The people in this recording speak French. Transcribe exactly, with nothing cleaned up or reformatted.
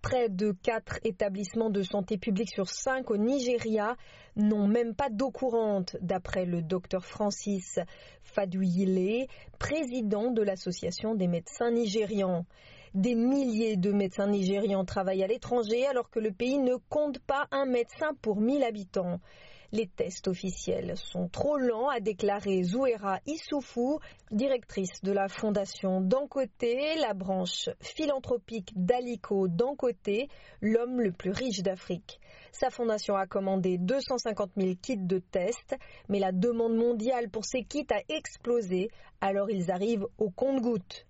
Près de quatre établissements de santé publique sur cinq au Nigeria n'ont même pas d'eau courante, d'après le docteur Francis Faduyile, président de l'Association des médecins nigérians. Des milliers de médecins nigérians travaillent à l'étranger alors que le pays ne compte pas un médecin pour mille habitants. Les tests officiels sont trop lents, a déclaré Zouera Issoufou, directrice de la fondation Dangote, la branche philanthropique d'Aliko Dangote, l'homme le plus riche d'Afrique. Sa fondation a commandé deux cent cinquante mille kits de tests, mais la demande mondiale pour ces kits a explosé, alors ils arrivent au compte-gouttes.